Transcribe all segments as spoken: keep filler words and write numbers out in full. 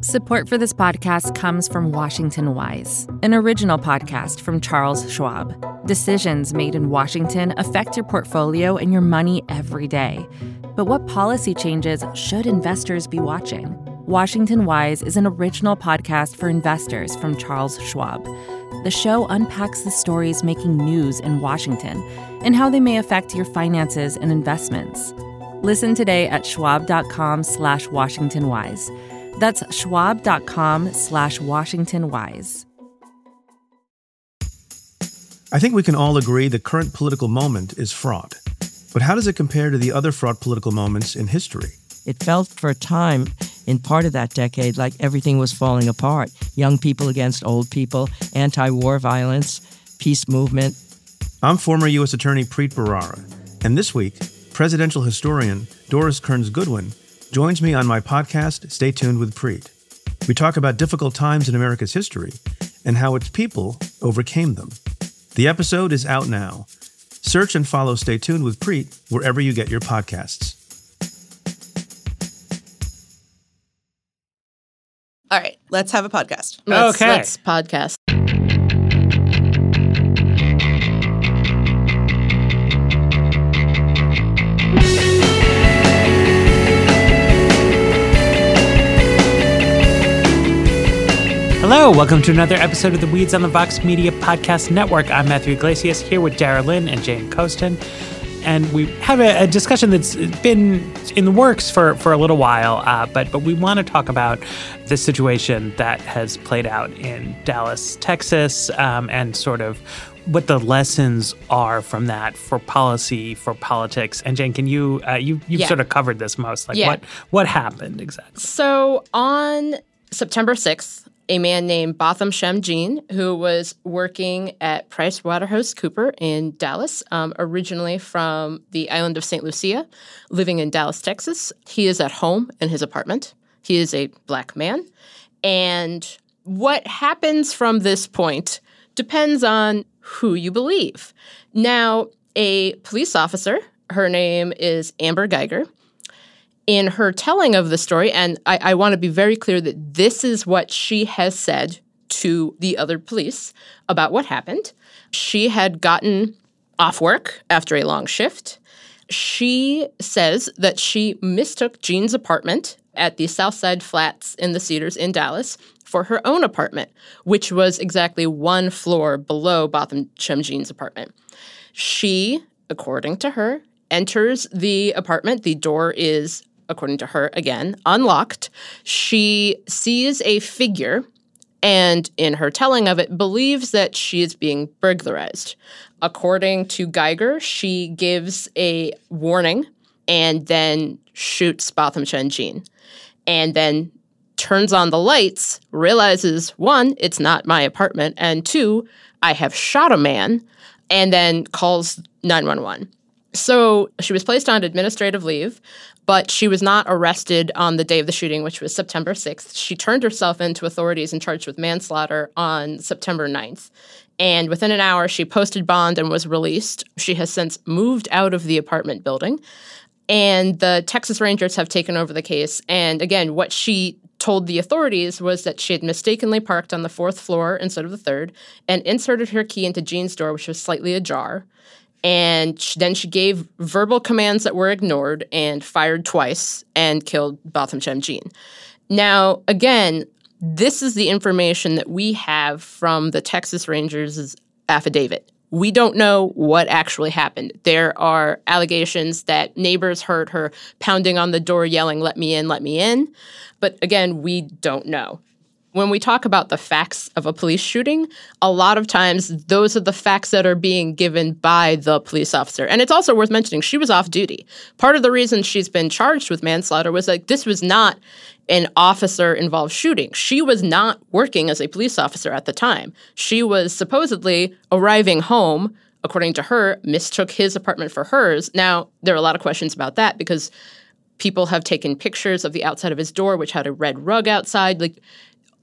Support for this podcast comes from Washington Wise, an original podcast from Charles Schwab. Decisions made in Washington affect your portfolio and your money every day. But what policy changes should investors be watching? Washington Wise is an original podcast for investors from Charles Schwab. The show unpacks the stories making news in Washington and how they may affect your finances and investments. Listen today at schwab.com slash Washington Wise. That's schwab.com slash Washington Wise. I think we can all agree the current political moment is fraught. But how does it compare to the other fraught political moments in history? It felt for a time in part of that decade like everything was falling apart. Young people against old people, anti-war violence, peace movement. I'm former U S Attorney Preet Bharara, and this week, presidential historian Doris Kearns Goodwin joins me on my podcast, Stay Tuned with Preet. We talk about difficult times in America's history and how its people overcame them. The episode is out now. Search and follow Stay Tuned with Preet wherever you get your podcasts. All right, let's have a podcast. Let's, okay. Let's podcast. Hello, welcome to another episode of the Weeds on the Vox Media Podcast Network. I'm Matthew Iglesias here with Dara Lynn and Jane Coaston. And we have a, a discussion that's been in the works for, for a little while, uh, but but we want to talk about the situation that has played out in Dallas, Texas, um, and sort of what the lessons are from that for policy, for politics. And Jane, can you uh, you you've Yeah. sort of covered this most? Like Yeah. what what happened exactly? So on September sixth, a man named Botham Shem Jean, who was working at PricewaterhouseCoopers in Dallas, um, originally from the island of Saint Lucia, living in Dallas, Texas. He is at home in his apartment. He is a black man. And what happens from this point depends on who you believe. Now, a police officer, her name is Amber Geiger, in her telling of the story, and I, I want to be very clear that this is what she has said to the other police about what happened. She had gotten off work after a long shift. She says that she mistook Jean's apartment at the Southside Flats in the Cedars in Dallas for her own apartment, which was exactly one floor below Botham Shem Jean's apartment. She, according to her, enters the apartment. The door is, according to her, again, unlocked. She sees a figure and, in her telling of it, believes that she is being burglarized. According to Geiger, she gives a warning and then shoots Botham Shem Jean, and then turns on the lights, realizes, one, it's not my apartment, and two, I have shot a man, and then calls nine one one. So she was placed on administrative leave, but she was not arrested on the day of the shooting, which was September sixth. She turned herself in to authorities and charged with manslaughter on September ninth. And within an hour, she posted bond and was released. She has since moved out of the apartment building. And the Texas Rangers have taken over the case. And again, what she told the authorities was that she had mistakenly parked on the fourth floor instead of the third and inserted her key into Jean's door, which was slightly ajar. And she, then she gave verbal commands that were ignored and fired twice and killed Botham Shem Jean. Now, again, this is the information that we have from the Texas Rangers' affidavit. We don't know what actually happened. There are allegations that neighbors heard her pounding on the door, yelling, "Let me in, let me in." But again, we don't know. When we talk about the facts of a police shooting, a lot of times those are the facts that are being given by the police officer. And it's also worth mentioning she was off duty. Part of the reason she's been charged with manslaughter was that this was not an officer-involved shooting. She was not working as a police officer at the time. She was supposedly arriving home, according to her, mistook his apartment for hers. Now, there are a lot of questions about that because people have taken pictures of the outside of his door, which had a red rug outside. Like,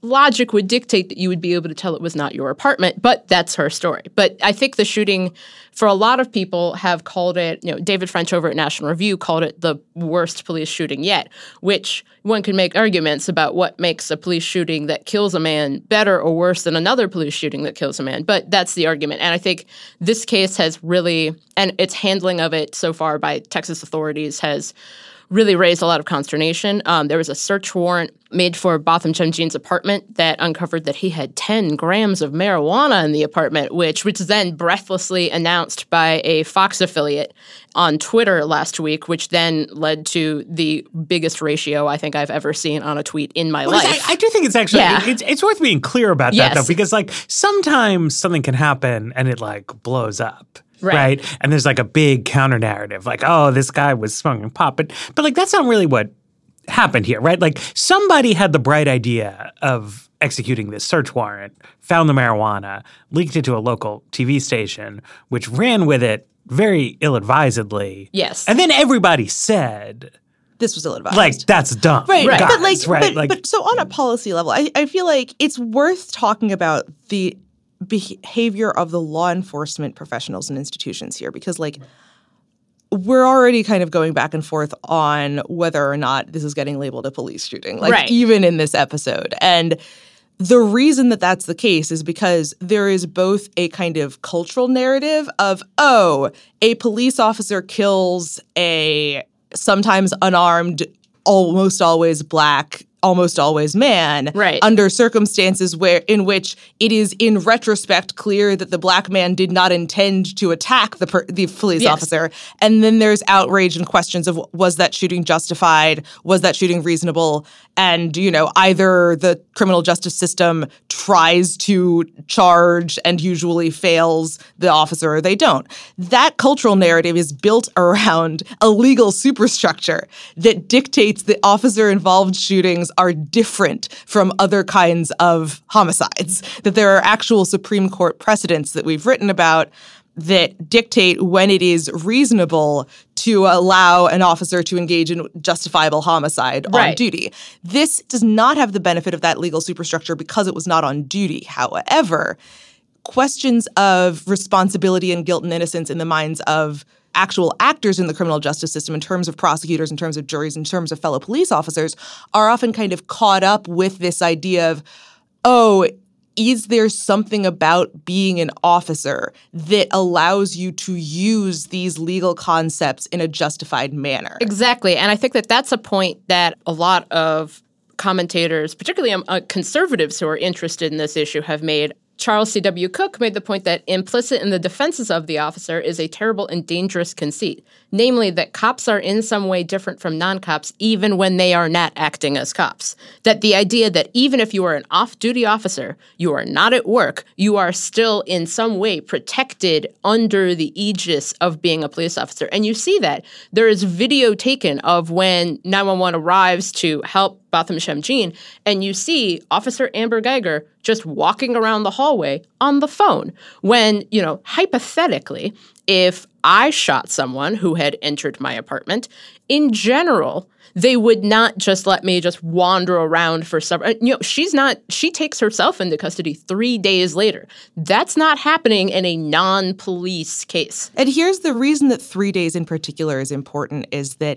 logic would dictate that you would be able to tell it was not your apartment, but that's her story. But I think the shooting, for a lot of people, have called it, you know, David French over at National Review called it the worst police shooting yet, which one can make arguments about what makes a police shooting that kills a man better or worse than another police shooting that kills a man. But that's the argument. And I think this case has really, and its handling of it so far by Texas authorities has really raised a lot of consternation. Um, there was a search warrant made for Botham Shem Jean's apartment that uncovered that he had ten grams of marijuana in the apartment, which which then breathlessly announced by a Fox affiliate on Twitter last week, which then led to the biggest ratio I think I've ever seen on a tweet in my well, life. I, I do think it's actually, yeah. it's, it's worth being clear about yes. that, though, because like sometimes something can happen and it like blows up. Right. right. And there's like a big counter narrative, like, oh, this guy was smoking pot. But but like that's not really what happened here, right? Like somebody had the bright idea of executing this search warrant, found the marijuana, leaked it to a local T V station, which ran with it very ill-advisedly. Yes. And then everybody said, this was ill-advised. like, that's dumb. Right, guys, but like, right? but, like, but so on a policy level, I, I feel like it's worth talking about the behavior of the law enforcement professionals and institutions here, because like we're already kind of going back and forth on whether or not this is getting labeled a police shooting, like right. even in this episode. And the reason that that's the case is because there is both a kind of cultural narrative of, oh, a police officer kills a sometimes unarmed, almost always black, almost always man, right. under circumstances where in which it is in retrospect clear that the black man did not intend to attack the per, the police yes. officer. And then there's outrage and questions of, was that shooting justified? Was that shooting reasonable? And, you know, either the criminal justice system tries to charge and usually fails the officer or they don't. That cultural narrative is built around a legal superstructure that dictates that officer-involved shootings are different from other kinds of homicides, that there are actual Supreme Court precedents that we've written about that dictate when it is reasonable to allow an officer to engage in justifiable homicide right. on duty. This does not have the benefit of that legal superstructure because it was not on duty. However, questions of responsibility and guilt and innocence in the minds of actual actors in the criminal justice system, in terms of prosecutors, in terms of juries, in terms of fellow police officers, are often kind of caught up with this idea of, oh, is there something about being an officer that allows you to use these legal concepts in a justified manner? Exactly. And I think that that's a point that a lot of commentators, particularly um, uh, conservatives who are interested in this issue, have made. Charles C W. Cook made the point that implicit in the defenses of the officer is a terrible and dangerous conceit, namely that cops are in some way different from non-cops even when they are not acting as cops. That the idea that even if you are an off-duty officer, you are not at work, you are still in some way protected under the aegis of being a police officer. And you see that. There is video taken of when nine one one arrives to help Botham Shem Jean, and you see Officer Amber Geiger just walking around the hallway on the phone when, you know, hypothetically, if I shot someone who had entered my apartment, in general, they would not just let me just wander around for several, you know, she's not, she takes herself into custody three days later. That's not happening in a non-police case. And here's the reason that three days in particular is important is that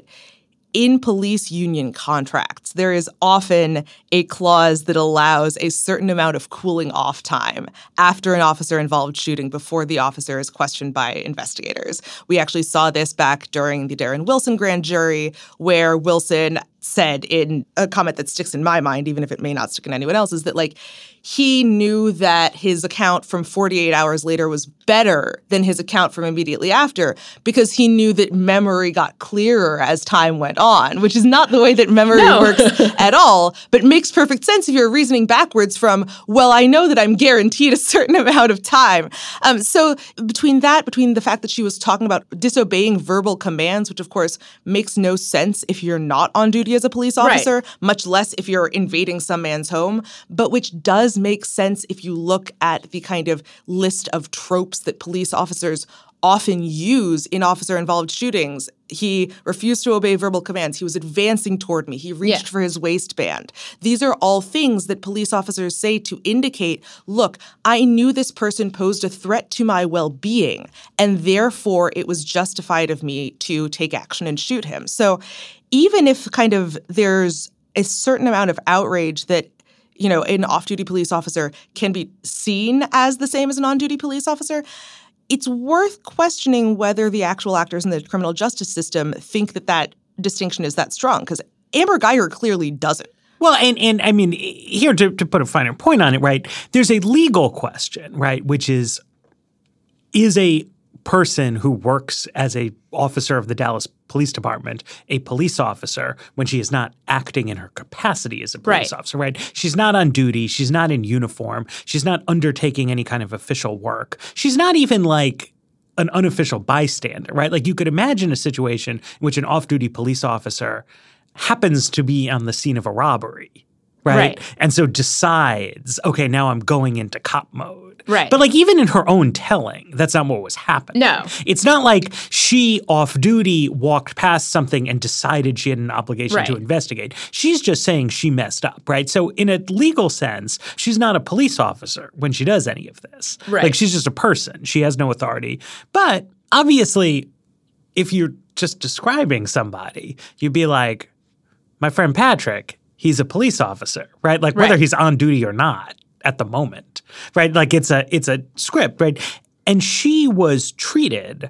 in police union contracts, there is often a clause that allows a certain amount of cooling off time after an officer-involved shooting before the officer is questioned by investigators. We actually saw this back during the Darren Wilson grand jury, where Wilson said in a comment that sticks in my mind, even if it may not stick in anyone else's, that like he knew that his account from forty-eight hours later was better than his account from immediately after because he knew that memory got clearer as time went on, which is not the way that memory no. works at all, but makes perfect sense if you're reasoning backwards from, well, I know that I'm guaranteed a certain amount of time. Um, so between that, between the fact that she was talking about disobeying verbal commands, which of course makes no sense if you're not on duty as a police officer, right. much less if you're invading some man's home, but which does make sense if you look at the kind of list of tropes that police officers often use in officer-involved shootings. He refused to obey verbal commands. He was advancing toward me. He reached yeah. for his waistband. These are all things that police officers say to indicate, look, I knew this person posed a threat to my well-being, and therefore it was justified of me to take action and shoot him. So even if kind of there's a certain amount of outrage that, you know, an off-duty police officer can be seen as the same as an on-duty police officer, it's worth questioning whether the actual actors in the criminal justice system think that that distinction is that strong, because Amber Guyger clearly doesn't. Well, and, and I mean, here to, to put a finer point on it, right, there's a legal question, right, which is, is a person who works as a officer of the Dallas Police Department a police officer when she is not acting in her capacity as a police right. officer, right? She's not on duty. She's not in uniform. She's not undertaking any kind of official work. She's not even like an unofficial bystander, right? Like you could imagine a situation in which an off-duty police officer happens to be on the scene of a robbery, right? Right. And so decides, okay, now I'm going into cop mode. Right. But like even in her own telling, that's not what was happening. No. It's not like she off duty walked past something and decided she had an obligation right. to investigate. She's just saying she messed up, right? So in a legal sense, she's not a police officer when she does any of this. Right. Like she's just a person. She has no authority. But obviously, if you're just describing somebody, you'd be like, my friend Patrick, he's a police officer, right? Like whether right. he's on duty or not at the moment, right? Like it's a it's a script, right? And she was treated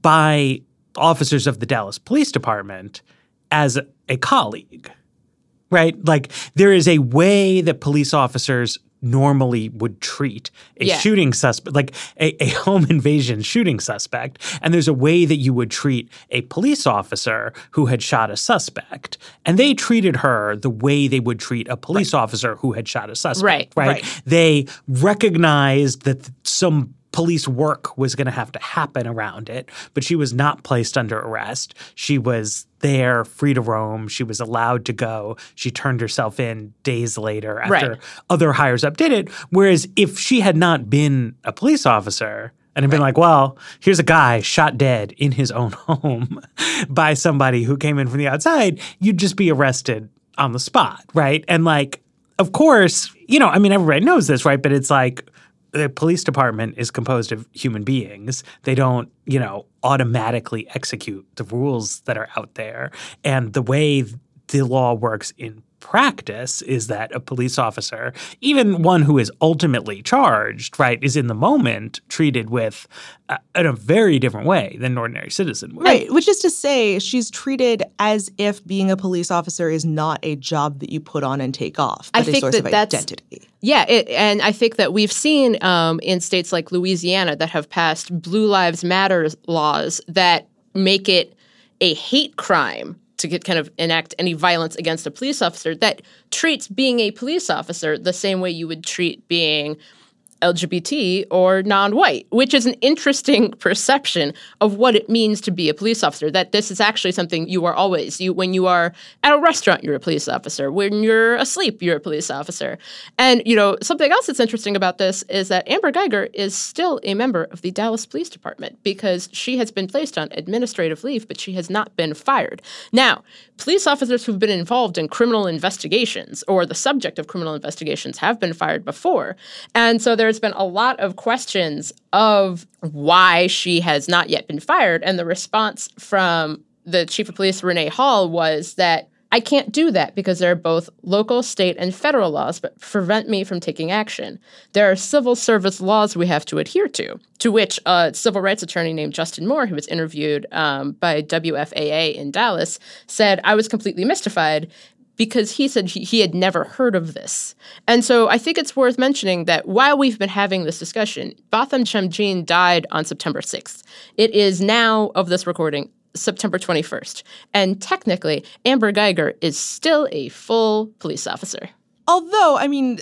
by officers of the Dallas Police Department as a colleague, right? Like there is a way that police officers normally would treat a yeah. shooting suspect, like a, a home invasion shooting suspect. And there's a way that you would treat a police officer who had shot a suspect. And they treated her the way they would treat a police right. officer who had shot a suspect. Right, right? right. They recognized that some police work was going to have to happen around it, but she was not placed under arrest. She was there, free to roam. She was allowed to go. She turned herself in days later after right. other higher up did it. Whereas if she had not been a police officer and had been like, well, here's a guy shot dead in his own home by somebody who came in from the outside, you'd just be arrested on the spot, right? And like, of course, you know, I mean, everybody knows this, right? But it's like, the police department is composed of human beings. They don't, you know, automatically execute the rules that are out there. And the way the law works in practice is that a police officer, even one who is ultimately charged, right, is in the moment treated with uh, in a very different way than an ordinary citizen would. Right, which is to say she's treated as if being a police officer is not a job that you put on and take off, but I a think source that of that's, identity. Yeah, it, and I think that we've seen um, in states like Louisiana that have passed Blue Lives Matter laws that make it a hate crime to get kind of enact any violence against a police officer that treats being a police officer the same way you would treat being L G B T or non-white, which is an interesting perception of what it means to be a police officer, that this is actually something you are always. You, when you are at a restaurant, you're a police officer. When you're asleep, you're a police officer. And, you know, something else that's interesting about this is that Amber Guyger is still a member of the Dallas Police Department because she has been placed on administrative leave, but she has not been fired. Now, police officers who've been involved in criminal investigations or the subject of criminal investigations have been fired before. And so there's been a lot of questions of why she has not yet been fired. And the response from the chief of police, Renee Hall, was that I can't do that because there are both local, state, and federal laws that prevent me from taking action. There are civil service laws we have to adhere to, to which a civil rights attorney named Justin Moore, who was interviewed um, by W F A A in Dallas, said, I was completely mystified because he said he, he had never heard of this. And so I think it's worth mentioning that while we've been having this discussion, Botham Shamjean died on September sixth. It is now, of this recording, September twenty-first. And technically, Amber Guyger is still a full police officer. Although, I mean,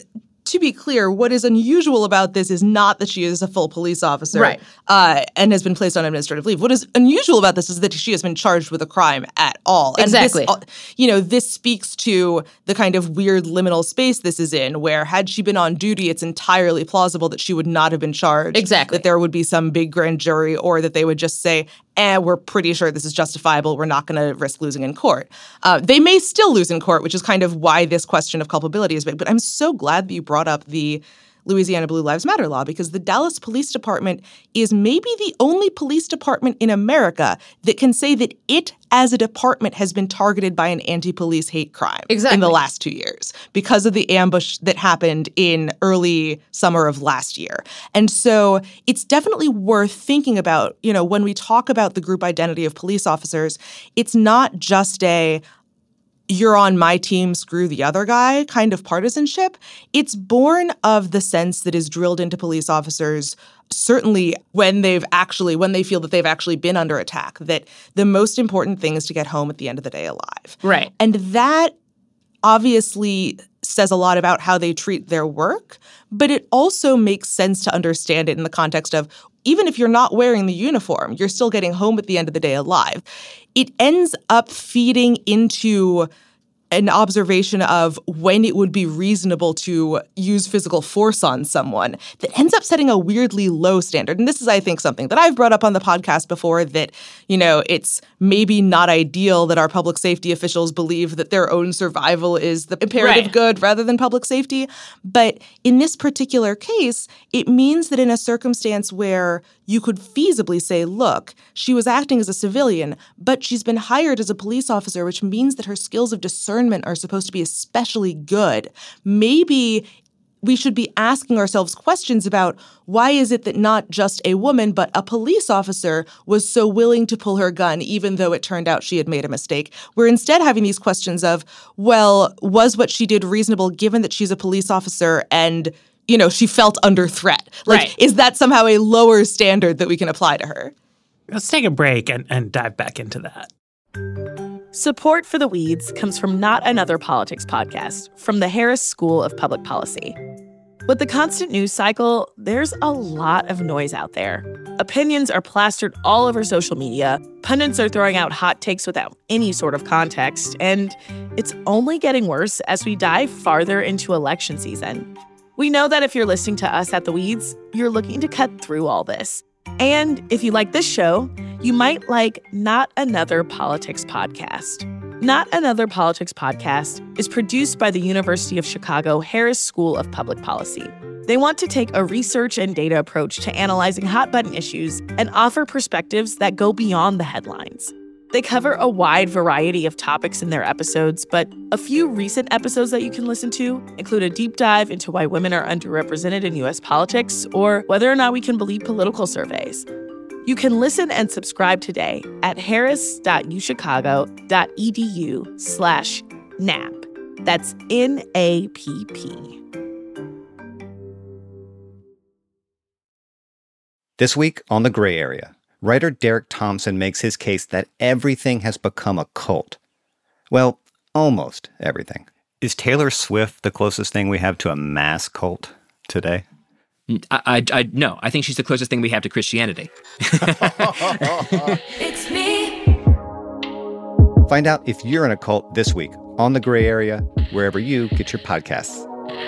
to be clear, what is unusual about this is not that she is a full police officer right. uh, and has been placed on administrative leave. What is unusual about this is that she has been charged with a crime at all. Exactly. And this, you know, this speaks to the kind of weird liminal space this is in, where had she been on duty, it's entirely plausible that she would not have been charged. Exactly. That there would be some big grand jury, or that they would just say, eh, we're pretty sure this is justifiable. We're not going to risk losing in court. Uh, they may still lose in court, which is kind of why this question of culpability is big. But I'm so glad that you brought up the Louisiana Blue Lives Matter law, because the Dallas Police Department is maybe the only police department in America that can say that it, as a department, has been targeted by an anti-police hate crime exactly. in the last two years because of the ambush that happened in early summer of last year. And so it's definitely worth thinking about, you know, when we talk about the group identity of police officers, it's not just a you're on my team, screw the other guy kind of partisanship. It's born of the sense that is drilled into police officers, certainly when they've actually, when they feel that they've actually been under attack, that the most important thing is to get home at the end of the day alive. Right. And that obviously says a lot about how they treat their work, but it also makes sense to understand it in the context of, even if you're not wearing the uniform, you're still getting home at the end of the day alive. It ends up feeding into an observation of when it would be reasonable to use physical force on someone that ends up setting a weirdly low standard. And this is, I think, something that I've brought up on the podcast before, that, you know, it's maybe not ideal that our public safety officials believe that their own survival is the imperative right. good rather than public safety. But in this particular case, it means that in a circumstance where you could feasibly say, look, she was acting as a civilian, but she's been hired as a police officer, which means that her skills of discernment are supposed to be especially good. Maybe we should be asking ourselves questions about why is it that not just a woman, but a police officer was so willing to pull her gun, even though it turned out she had made a mistake. We're instead having these questions of, well, was what she did reasonable given that she's a police officer and, you know, she felt under threat? Like, right. is that somehow a lower standard that we can apply to her? Let's take a break and, and dive back into that. Support for The Weeds comes from Not Another Politics podcast from the Harris School of Public Policy. With the constant news cycle, there's a lot of noise out there. Opinions are plastered all over social media, pundits are throwing out hot takes without any sort of context, and it's only getting worse as we dive farther into election season. We know that if you're listening to us at The Weeds, you're looking to cut through all this. And if you like this show, you might like Not Another Politics podcast. Not Another Politics podcast is produced by the University of Chicago Harris School of Public Policy. They want to take a research and data approach to analyzing hot-button issues and offer perspectives that go beyond the headlines. They cover a wide variety of topics in their episodes, but a few recent episodes that you can listen to include a deep dive into why women are underrepresented in U S politics or whether or not we can believe political surveys. You can listen and subscribe today at harris.uchicago.edu slash NAP. That's N A P P. This week on The Gray Area, writer Derek Thompson makes his case that everything has become a cult. Well, almost everything. Is Taylor Swift the closest thing we have to a mass cult today? I, I, I no, I think she's the closest thing we have to Christianity. It's me. Find out if you're in a cult this week on The Gray Area, wherever you get your podcasts.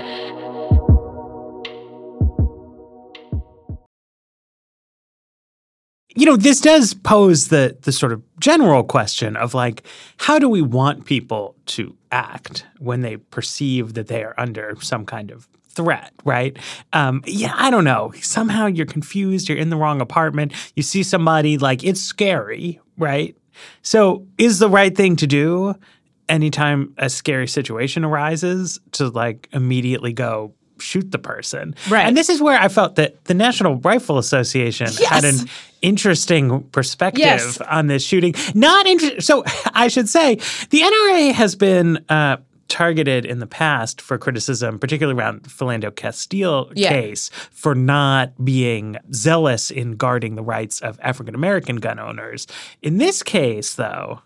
You know, this does pose the the sort of general question of, like, how do we want people to act when they perceive that they are under some kind of threat, right? Um, yeah, I don't know. Somehow you're confused. You're in the wrong apartment. You see somebody, like, it's scary, right? So is the right thing to do anytime a scary situation arises to, like, immediately go shoot the person. Right. And this is where I felt that the National Rifle Association Yes. had an interesting perspective Yes. on this shooting. Not inter- So I should say the N R A has been uh, targeted in the past for criticism, particularly around the Philando Castile Yeah. case, for not being zealous in guarding the rights of African-American gun owners. In this case, though,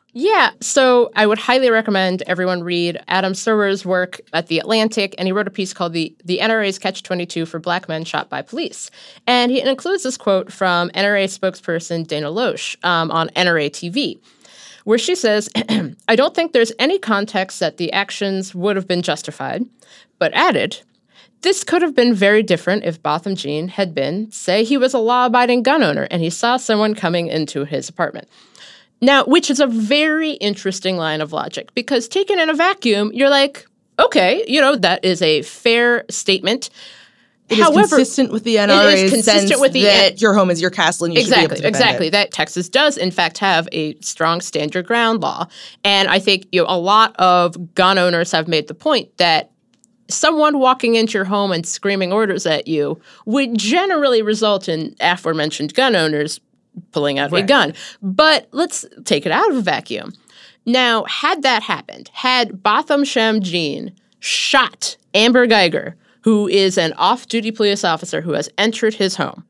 Yeah, so I would highly recommend everyone read Adam Serwer's work at The Atlantic, and he wrote a piece called The, the N R A's Catch twenty-two for Black Men Shot by Police. And he includes this quote from N R A spokesperson Dana Loesch um, on N R A T V, where she says, I don't think there's any context that the actions would have been justified, but added, this could have been very different if Botham Jean had been, say he was a law-abiding gun owner and he saw someone coming into his apartment. Now, which is a very interesting line of logic, because taken in a vacuum, you're like, okay, you know, that is a fair statement. It However, is consistent with the N R A's consistent sense with the that N- your home is your castle and you exactly, should be able to defend exactly. it. That Texas does, in fact, have a strong stand your ground law. And I think you know, a lot of gun owners have made the point that someone walking into your home and screaming orders at you would generally result in aforementioned gun owners pulling out Right. a gun. But let's take it out of a vacuum. Now, had that happened, had Botham Shem Jean shot Amber Geiger, who is an off-duty police officer who has entered his home,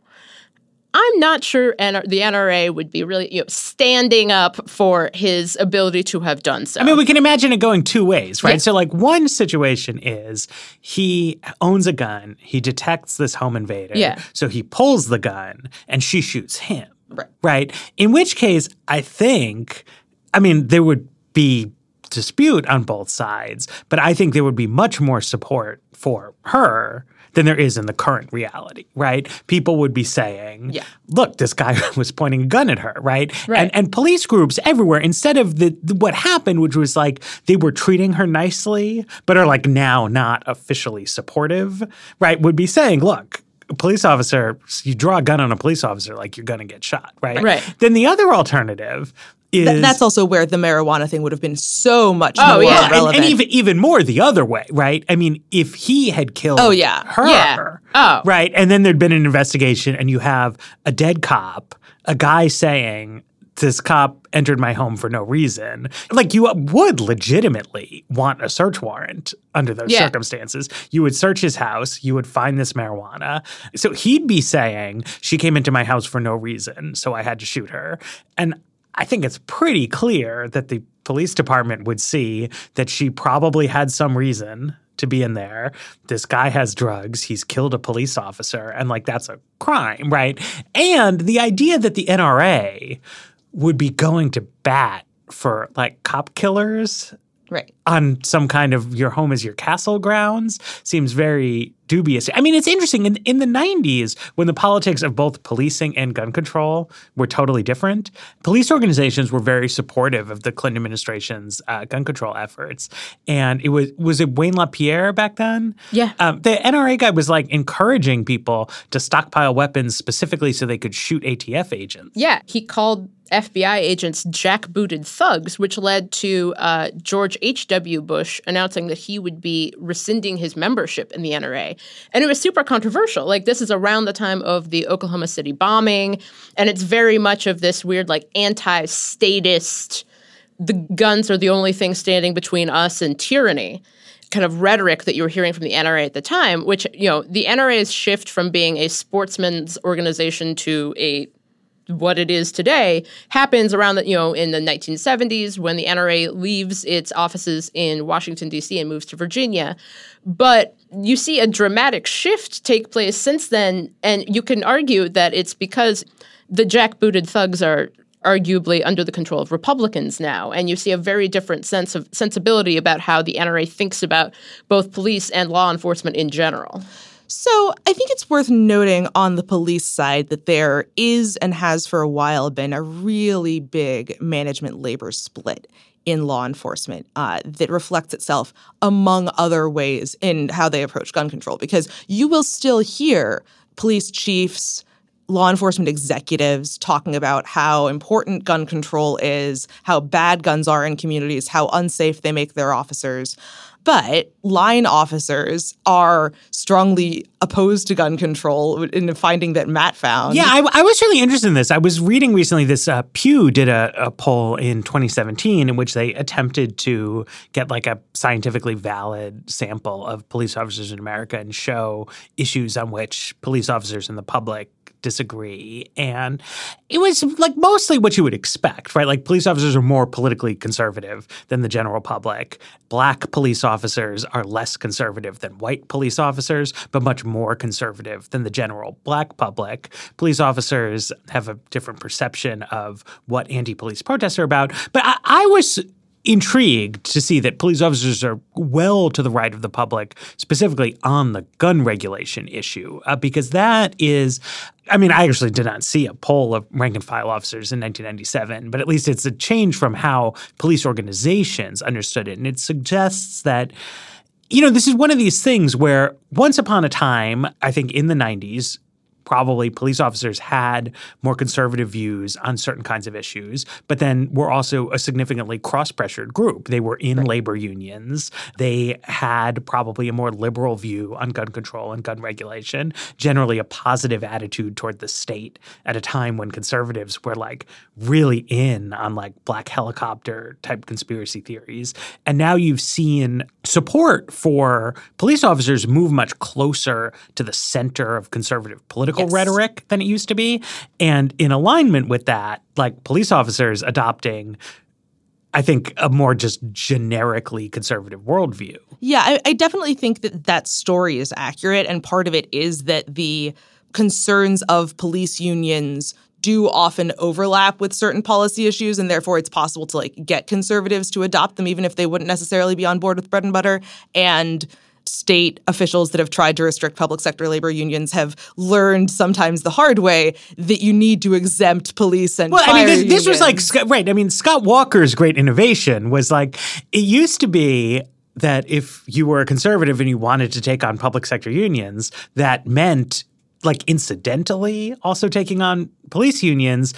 I'm not sure N- the N R A would be really you know, standing up for his ability to have done so. I mean, we can imagine it going two ways, right? Yeah. So, like, one situation is he owns a gun, he detects this home invader, Yeah. so he pulls the gun, and she shoots him, Right. right? In which case, I think, I mean, there would be dispute on both sides, but I think there would be much more support for her than there is in the current reality, right? People would be saying, Yeah. look, this guy was pointing a gun at her, right? Right. And, and police groups everywhere, instead of the, the what happened, which was like they were treating her nicely, but are like now not officially supportive, right, would be saying, look, a police officer, you draw a gun on a police officer, like you're going to get shot, right? Right. Then the other alternative is Th- that's also where the marijuana thing would have been so much Oh, more yeah. and, relevant. and even even more the other way, right? I mean, if he had killed Oh, yeah. her, Yeah. Oh. right, and then there'd been an investigation, and you have a dead cop, a guy saying this cop entered my home for no reason, like you would legitimately want a search warrant under those Yeah. circumstances. You would search his house, you would find this marijuana. So he'd be saying, she came into my house for no reason, so I had to shoot her. And I think it's pretty clear that the police department would see that she probably had some reason to be in there. This guy has drugs. He's killed a police officer. And like, that's a crime, right? And the idea that the N R A would be going to bat for like cop killers right. on some kind of your home is your castle grounds seems very dubious. I mean, it's interesting. In, in the nineties, when the politics of both policing and gun control were totally different, police organizations were very supportive of the Clinton administration's uh, gun control efforts. And it was, was it Wayne LaPierre back then? Yeah. Um, the N R A guy was like encouraging people to stockpile weapons specifically so they could shoot A T F agents. Yeah, he called F B I agents jackbooted thugs, which led to uh, George H W. Bush announcing that he would be rescinding his membership in the N R A. And it was super controversial. Like, this is around the time of the Oklahoma City bombing, and it's very much of this weird, like, anti-statist, the guns are the only thing standing between us and tyranny kind of rhetoric that you were hearing from the N R A at the time, which, you know, the N R A's shift from being a sportsman's organization to a what it is today happens around the, you know, in the nineteen seventies when the N R A leaves its offices in Washington, D C and moves to Virginia. But you see a dramatic shift take place since then, and you can argue that it's because the jackbooted thugs are arguably under the control of Republicans now, and you see a very different sense of sensibility about how the N R A thinks about both police and law enforcement in general. So I think it's worth noting on the police side that there is and has for a while been a really big management labor split in law enforcement uh, that reflects itself, among other ways, in how they approach gun control. Because you will still hear police chiefs, law enforcement executives talking about how important gun control is, how bad guns are in communities, how unsafe they make their officers. But line officers are strongly opposed to gun control in the finding that Matt found. Yeah, I, I was really interested in this. I was reading recently this uh, Pew did a, a poll in twenty seventeen in which they attempted to get like a scientifically valid sample of police officers in America and show issues on which police officers and the public disagree. And it was like mostly what you would expect, right? Like police officers are more politically conservative than the general public. Black police officers are less conservative than white police officers, but much more conservative than the general black public. Police officers have a different perception of what anti-police protests are about. But I, I was intrigued to see that police officers are well to the right of the public, specifically on the gun regulation issue, uh, because that is – I mean, I actually did not see a poll of rank-and-file officers in nineteen ninety-seven, but at least it's a change from how police organizations understood it. And it suggests that – you know, this is one of these things where once upon a time, I think in the nineties – probably police officers had more conservative views on certain kinds of issues, but then were also a significantly cross-pressured group. They were in right. labor unions. They had probably a more liberal view on gun control and gun regulation, generally a positive attitude toward the state at a time when conservatives were like really in on like black helicopter type conspiracy theories. And now you've seen support for police officers move much closer to the center of conservative political Yes. rhetoric than it used to be. And in alignment with that, like police officers adopting, I think, a more just generically conservative worldview. Yeah, I, I definitely think that that story is accurate. And part of it is that the concerns of police unions do often overlap with certain policy issues, and therefore it's possible to like get conservatives to adopt them, even if they wouldn't necessarily be on board with bread and butter. And state officials that have tried to restrict public sector labor unions have learned sometimes the hard way that you need to exempt police and well, fire I mean, this, this was unions. like, right, I mean, Scott Walker's great innovation was like, it used to be that if you were a conservative and you wanted to take on public sector unions, that meant like incidentally also taking on police unions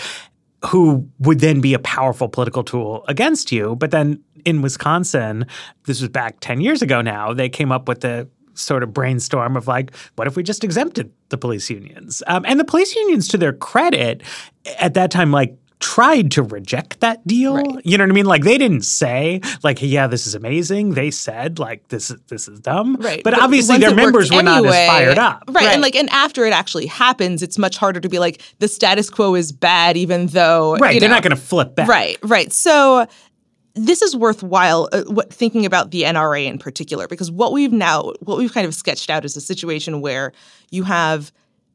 who would then be a powerful political tool against you. But then in Wisconsin, this was back ten years ago now, they came up with the sort of brainstorm of like, what if we just exempted the police unions? Um, and the police unions, to their credit, at that time, like, tried to reject that deal. Right. You know what I mean? Like they didn't say like, yeah, this is amazing. They said like, this is this is dumb. Right. But, but obviously their members were anyway, not as fired up. Right. right. And like, and after it actually happens, it's much harder to be like, the status quo is bad, even though right. You They're know, not going to flip back. Right. Right. So this is worthwhile uh, what, thinking about the N R A in particular, because what we've now what we've kind of sketched out is a situation where you have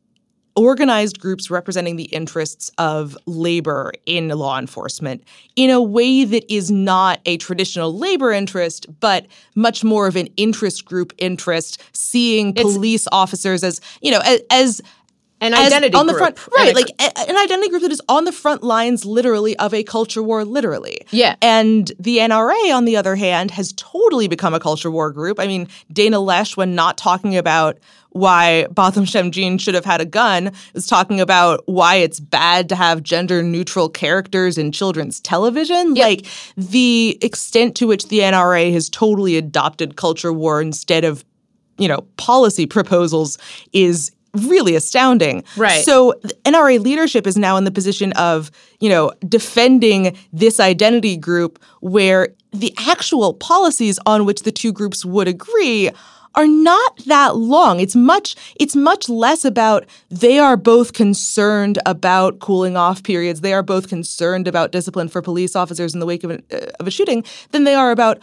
organized groups representing the interests of labor in law enforcement in a way that is not a traditional labor interest, but much more of an interest group interest, seeing It's, police officers as, you know, as, as an as identity on the group. front, right? And a- Like a, an identity group that is on the front lines, literally, of a culture war, literally. Yeah. And the N R A, on the other hand, has totally become a culture war group. I mean, Dana Loesch, when not talking about why Botham Jean should have had a gun, is talking about why it's bad to have gender-neutral characters in children's television. Yep. Like, the extent to which the N R A has totally adopted culture war instead of, you know, policy proposals is really astounding. Right. So the N R A leadership is now in the position of, you know, defending this identity group where the actual policies on which the two groups would agree are not that long. It's much it's much less about they are both concerned about cooling off periods. They are both concerned about discipline for police officers in the wake of a, uh, of a shooting than they are about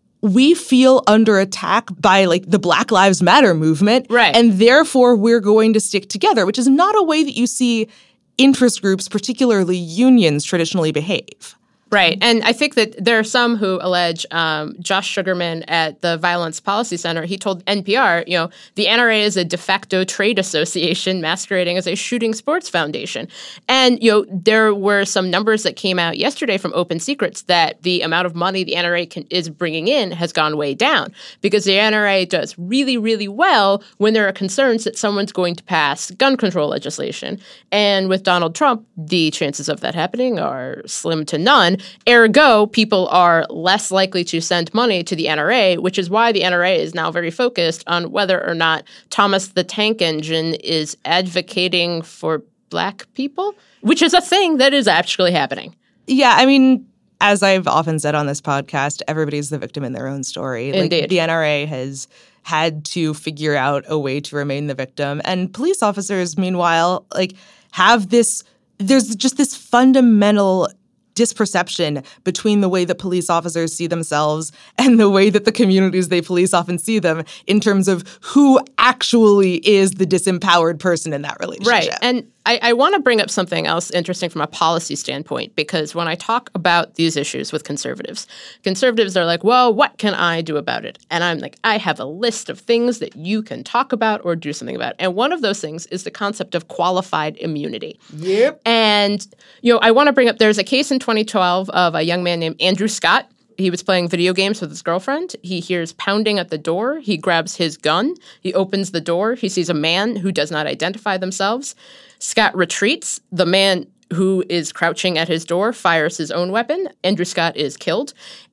we feel under attack by like the Black Lives Matter movement. Right. And therefore we're going to stick together, which is not a way that you see interest groups, particularly unions, traditionally behave. Right. And I think that there are some who allege um, Josh Sugarman at the Violence Policy Center, he told N P R, you know, the N R A is a de facto trade association masquerading as a shooting sports foundation. And, you know, there were some numbers that came out yesterday from Open Secrets that the amount of money the N R A can, is bringing in has gone way down because the N R A does really, really well when there are concerns that someone's going to pass gun control legislation. And with Donald Trump, the chances of that happening are slim to none. Ergo, people are less likely to send money to the N R A, which is why the N R A is now very focused on whether or not Thomas the Tank Engine is advocating for Black people, which is a thing that is actually happening. Yeah, I mean, as I've often said on this podcast, everybody's the victim in their own story. Like, Indeed. the N R A has had to figure out a way to remain the victim. And police officers, meanwhile, like have this, there's just this fundamental disperception between the way that police officers see themselves and the way that the communities they police often see them in terms of who actually is the disempowered person in that relationship. Right. And I, I want to bring up something else interesting from a policy standpoint, because when I talk about these issues with conservatives, conservatives are like, well, what can I do about it? And I'm like, I have a list of things that you can talk about or do something about. And one of those things is the concept of qualified immunity. Yep. And, you know, I want to bring up, there's a case in twenty twelve of a young man named Andrew Scott. He was playing video games with his girlfriend. He hears pounding at the door. He grabs his gun. He opens the door. He sees a man who does not identify themselves. Scott retreats. The man who is crouching at his door fires his own weapon. Andrew Scott is killed.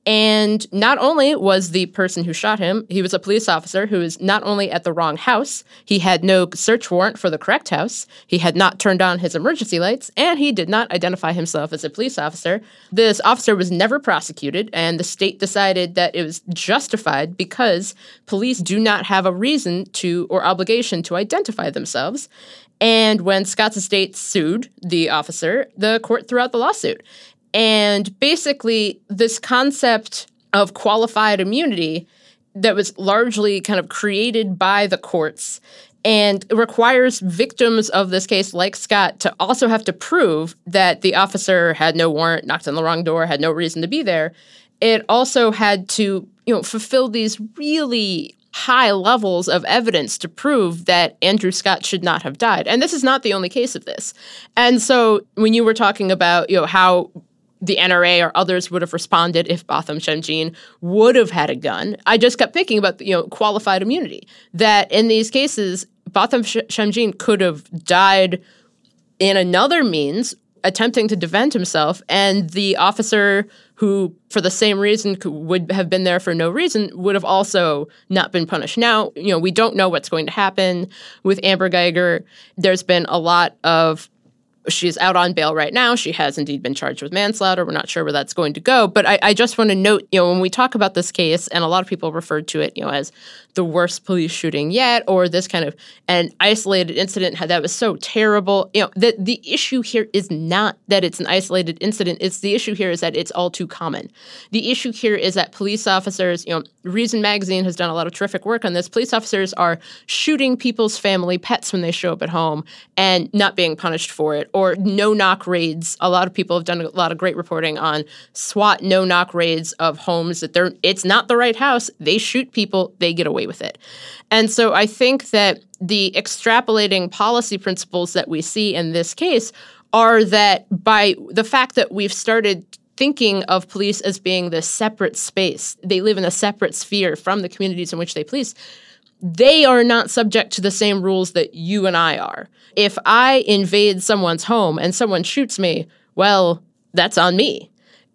And not only was the person who shot him, he was a police officer who is not only at the wrong house, he had no search warrant for the correct house, he had not turned on his emergency lights, and he did not identify himself as a police officer. This officer was never prosecuted, and the state decided that it was justified because police do not have a reason to or obligation to identify themselves. And when Scott's estate sued the officer, the court threw out the lawsuit. And basically, this concept of qualified immunity that was largely kind of created by the courts and requires victims of this case, like Scott, to also have to prove that the officer had no warrant, knocked on the wrong door, had no reason to be there. It also had to, you know, fulfill these really high levels of evidence to prove that Andrew Scott should not have died. And this is not the only case of this. And so when you were talking about, you know, how the N R A or others would have responded if Botham Shamjeen would have had a gun, I just kept thinking about, you know, qualified immunity, that in these cases, Botham Shamjeen could have died in another means, attempting to defend himself, and the officer who, for the same reason, would have been there for no reason, would have also not been punished. Now, you know, we don't know what's going to happen with Amber Guyger. There's been a lot of, she's out on bail right now. She has indeed been charged with manslaughter. We're not sure where that's going to go. But I, I just want to note, you know, when we talk about this case, and a lot of people referred to it, you know, as the worst police shooting yet, or this kind of an isolated incident that was so terrible. You know, the, the issue here is not that it's an isolated incident. It's the issue here is that it's all too common. The issue here is that police officers, you know, Reason Magazine has done a lot of terrific work on this. Police officers are shooting people's family pets when they show up at home and not being punished for it, or no-knock raids. A lot of people have done a lot of great reporting on SWAT no-knock raids of homes that they're it's not the right house. They shoot people, they get away with it. And so I think that the extrapolating policy principles that we see in this case are that by the fact that we've started thinking of police as being this separate space, they live in a separate sphere from the communities in which they police, they are not subject to the same rules that you and I are. If I invade someone's home and someone shoots me, well, that's on me.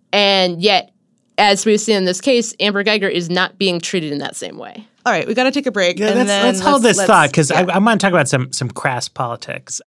And yet, as we've seen in this case, Amber Guyger is not being treated in that same way. All right, we got to take a break. Yeah, and let's, then let's hold let's, this let's, thought, because yeah. I, I want to talk about some some crass politics.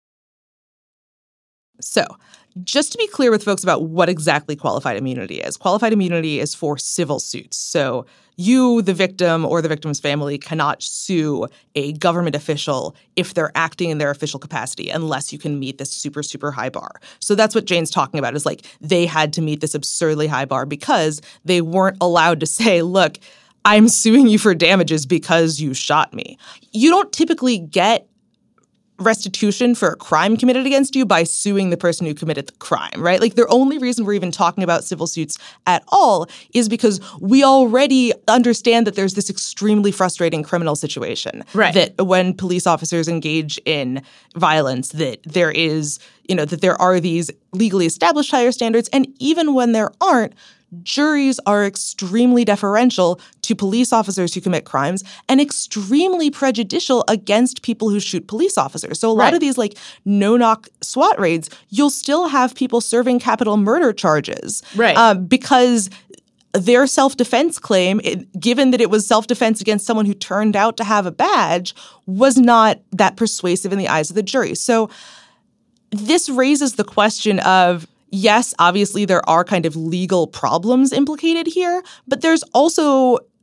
So, just to be clear with folks about what exactly qualified immunity is, qualified immunity is for civil suits. So you, the victim, or the victim's family cannot sue a government official if they're acting in their official capacity unless you can meet this super, super high bar. So that's what Jane's talking about, is like they had to meet this absurdly high bar because they weren't allowed to say, look, I'm suing you for damages because you shot me. You don't typically get restitution for a crime committed against you by suing the person who committed the crime, right? Like the only reason we're even talking about civil suits at all is because we already understand that there's this extremely frustrating criminal situation. Right. That when police officers engage in violence, that there is, you know, that there are these legally established higher standards. And even when there aren't, juries are extremely deferential to police officers who commit crimes and extremely prejudicial against people who shoot police officers. So a lot right. of these like no-knock SWAT raids, you'll still have people serving capital murder charges. Right. Uh, because their self-defense claim, it, given that it was self-defense against someone who turned out to have a badge, was not that persuasive in the eyes of the jury. So this raises the question of, yes, obviously there are kind of legal problems implicated here, but there's also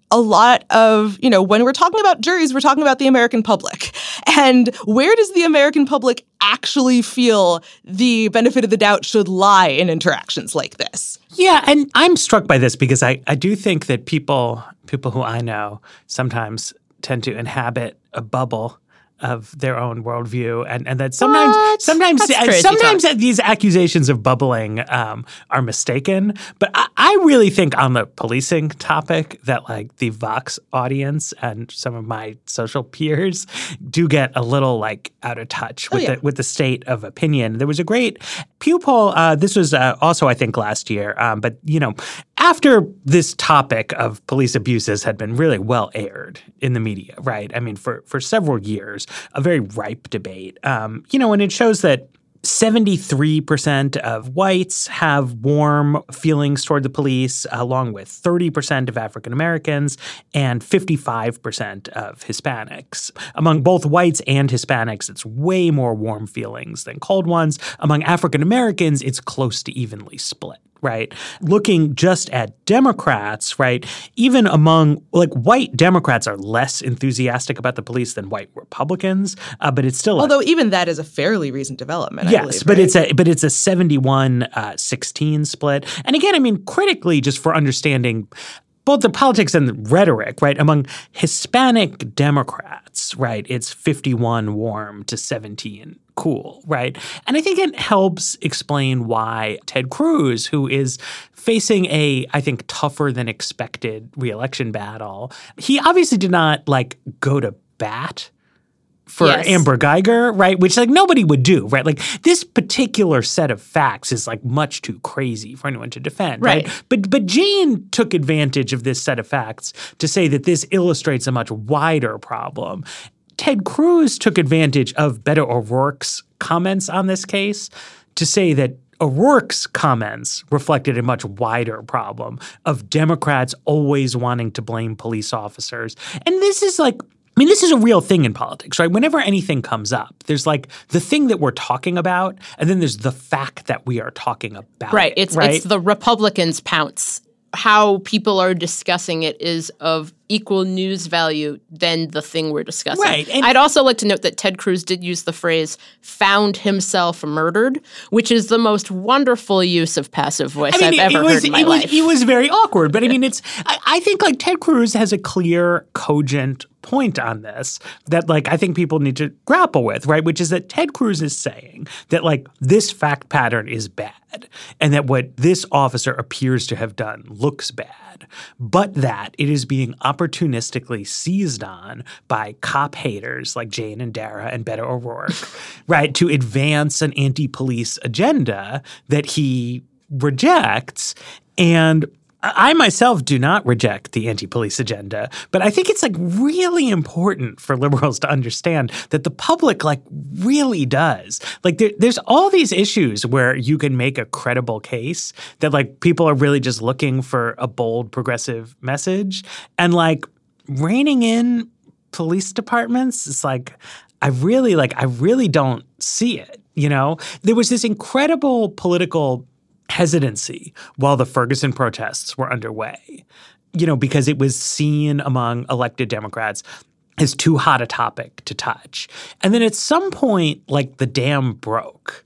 a lot of, you know, when we're talking about juries, we're talking about the American public. And where does the American public actually feel the benefit of the doubt should lie in interactions like this? Yeah, and I'm struck by this because I, I do think that people people who I know sometimes tend to inhabit a bubble of their own worldview, and, and that sometimes What? sometimes That's crazy sometimes talk. these accusations of bubbling um, are mistaken. But I, I really think on the policing topic that like the Vox audience and some of my social peers do get a little like out of touch with oh, yeah. the with the state of opinion. There was a great Pew poll. Uh, this was uh, also I think last year, um, but you know. After this topic of police abuses had been really well aired in the media, right? I mean, for, for several years, a very ripe debate. Um, you know, and it shows that seventy-three percent of whites have warm feelings toward the police, along with thirty percent of African Americans and fifty-five percent of Hispanics. Among both whites and Hispanics, it's way more warm feelings than cold ones. Among African Americans, it's close to evenly split. Right. Looking just at Democrats, right, even among like white Democrats are less enthusiastic about the police than white Republicans. Uh, but it's still although a, even that is a fairly recent development. Yes, I believe, but right? it's a but it's a seventy-one sixteen split. And again, I mean, critically, just for understanding both the politics and the rhetoric, right, among Hispanic Democrats, right, it's fifty-one warm to seventeen cool, right? And I think it helps explain why Ted Cruz, who is facing a, I think, tougher than expected reelection battle, he obviously did not like go to bat for Yes. Amber Geiger, right? Which like nobody would do, right? Like this particular set of facts is like much too crazy for anyone to defend, right? Right. But but Jane took advantage of this set of facts to say that this illustrates a much wider problem. Ted Cruz took advantage of Beto O'Rourke's comments on this case to say that O'Rourke's comments reflected a much wider problem of Democrats always wanting to blame police officers. And this is like I mean, this is a real thing in politics, right? Whenever anything comes up, there's like the thing that we're talking about, and then there's the fact that we are talking about. Right. It, It's right? it's the Republicans' pounce. How people are discussing it is of equal news value than the thing we're discussing. Right, and- I'd also like to note that Ted Cruz did use the phrase "found himself murdered," which is the most wonderful use of passive voice I mean, I've it, ever it was, heard in my it was, life. It was very awkward, but I mean, it's. I, I think like Ted Cruz has a clear, cogent point on this that like I think people need to grapple with, right? Which is that Ted Cruz is saying that like this fact pattern is bad, and that what this officer appears to have done looks bad, but that it is being opportunistically seized on by cop haters like Jane and Dara and Beto O'Rourke, right, to advance an anti-police agenda that he rejects. And I myself do not reject the anti-police agenda, but I think it's like really important for liberals to understand that the public like really does. Like there, there's all these issues where you can make a credible case that like people are really just looking for a bold progressive message, and like reining in police departments is like I really like I really don't see it, you know? There was this incredible political hesitancy while the Ferguson protests were underway, you know, because it was seen among elected Democrats as too hot a topic to touch. And then at some point, like the dam broke.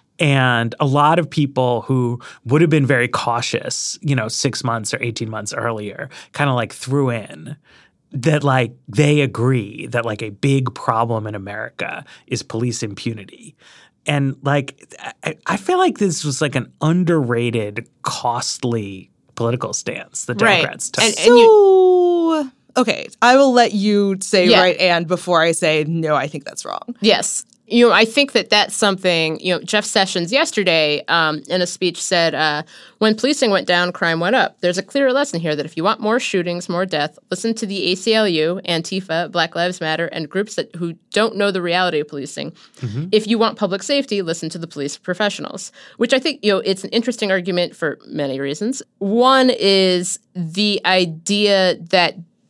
And a lot of people who would have been very cautious, you know, six months or eighteen months earlier, kind of like threw in that like they agree that like a big problem in America is police impunity. And like, I, I feel like this was like an underrated, costly political stance the Democrats took. And- and So, okay, I will let you say Yeah. right and before I say, no, I think that's wrong. Yes. You know, I think that that's something, you know, Jeff Sessions yesterday um, in a speech said, uh, when policing went down, crime went up. There's a clear lesson here that if you want more shootings, more death, listen to the A C L U, Antifa, Black Lives Matter, and groups that who don't know the reality of policing. Mm-hmm. If you want public safety, listen to the police professionals, which I think, you know, it's an interesting argument for many reasons. One is the idea that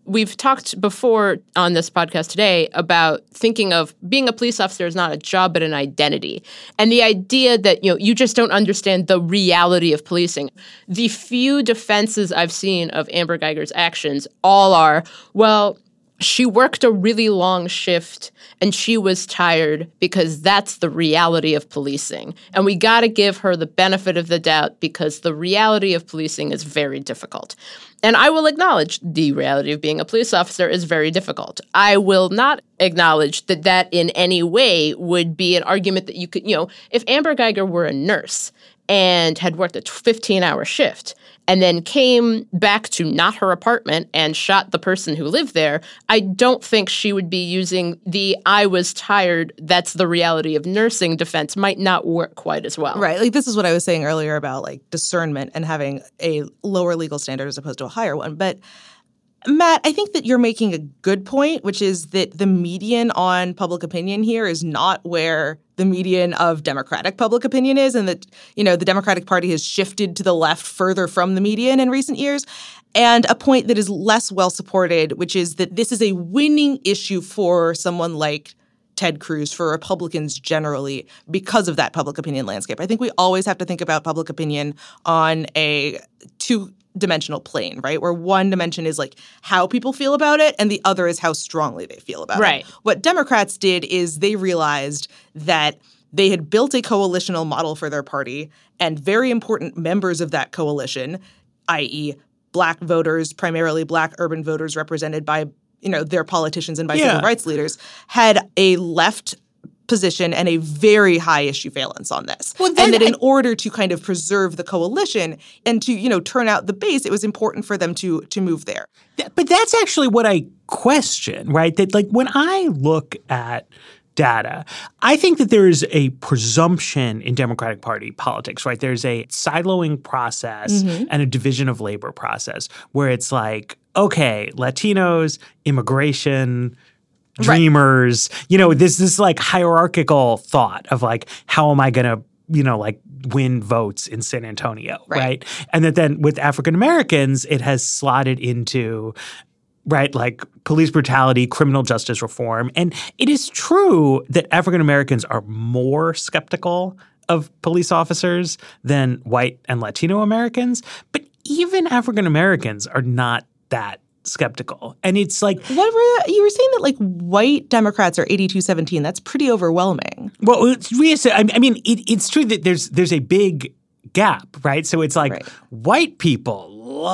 We've talked before on this podcast today about thinking of being a police officer is not a job but an identity. And the idea that, you know, you just don't understand the reality of policing. The few defenses I've seen of Amber Guyger's actions all are, well, she worked a really long shift and she was tired because that's the reality of policing. And we got to give her the benefit of the doubt because the reality of policing is very difficult. And I will acknowledge the reality of being a police officer is very difficult. I will not acknowledge that that in any way would be an argument that you could, you know, if Amber Guyger were a nurse and had worked a fifteen-hour shift and then came back to not her apartment and shot the person who lived there, I don't think she would be using the I was tired, that's the reality of nursing defense might not work quite as well. Right. Like this is what I was saying earlier about like discernment and having a lower legal standard as opposed to a higher one. But Matt, I think that you're making a good point, which is that the median on public opinion here is not where the median of Democratic public opinion is, and that, you know, the Democratic Party has shifted to the left further from the median in recent years. And a point that is less well supported, which is that this is a winning issue for someone like Ted Cruz, for Republicans generally, because of that public opinion landscape. I think we always have to think about public opinion on a two dimensional plane, right? Where one dimension is like how people feel about it and the other is how strongly they feel about right. it. What Democrats did is they realized that they had built a coalitional model for their party and very important members of that coalition, that is Black voters, primarily Black urban voters represented by, you know, their politicians and by yeah. civil rights leaders, had a left position and a very high issue valence on this. Well, and that in I, order to kind of preserve the coalition and to, you know, turn out the base, it was important for them to to move there. But that's actually what I question, right? That like when I look at data, I think that there is a presumption in Democratic Party politics, right? There's a siloing process mm-hmm. and a division of labor process where it's like, okay, Latinos, immigration, dreamers, right. you know, this this like hierarchical thought of like, how am I going to, you know, like win votes in San Antonio, right? right? And that then with African Americans, it has slotted into, right, like police brutality, criminal justice reform. And it is true that African Americans are more skeptical of police officers than white and Latino Americans. But even African Americans are not that skeptical. And it's like, what were you were saying that like white Democrats are eighty-two seventeen. That's pretty overwhelming. Well, it's, I mean, it, it's true that there's there's a big gap, right? So it's like right. white people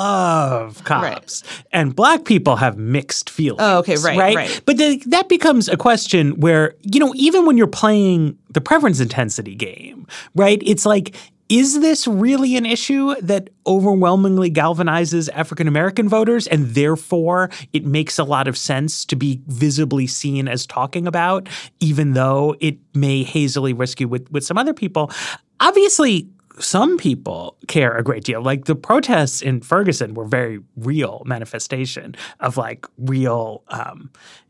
love cops right. and Black people have mixed feelings. Oh, okay, right, right. right. But the, that becomes a question where, you know, even when you're playing the preference intensity game, right? It's like, is this really an issue that overwhelmingly galvanizes African American voters and therefore it makes a lot of sense to be visibly seen as talking about, even though it may hazily risk you with, with some other people? Obviously, some people care a great deal. Like the protests in Ferguson were very real manifestation of like real um,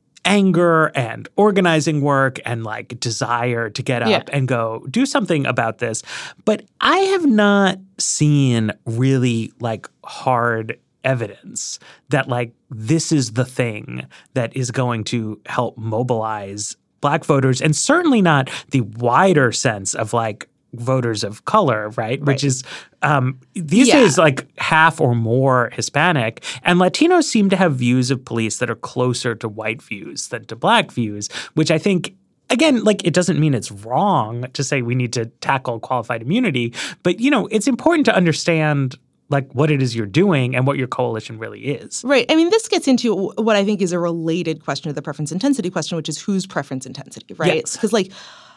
anger and organizing work and like desire to get up yeah. and go do something about this. But I have not seen really like hard evidence that like this is the thing that is going to help mobilize Black voters, and certainly not the wider sense of like voters of color, right? right. Which is um, these yeah. days like half or more Hispanic. And Latinos seem to have views of police that are closer to white views than to Black views, which I think, again, like it doesn't mean it's wrong to say we need to tackle qualified immunity. But, you know, it's important to understand like what it is you're doing and what your coalition really is. Right. I mean, this gets into what I think is a related question to the preference intensity question, which is whose preference intensity, right? Yes. Because like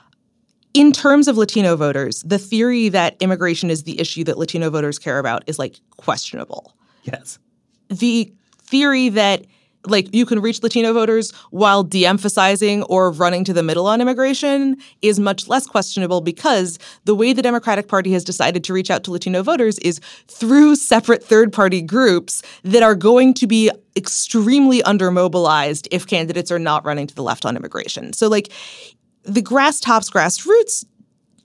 in terms of Latino voters, the theory that immigration is the issue that Latino voters care about is like questionable. Yes. The theory that like you can reach Latino voters while de-emphasizing or running to the middle on immigration is much less questionable because the way the Democratic Party has decided to reach out to Latino voters is through separate third-party groups that are going to be extremely undermobilized if candidates are not running to the left on immigration. So like the grass tops grassroots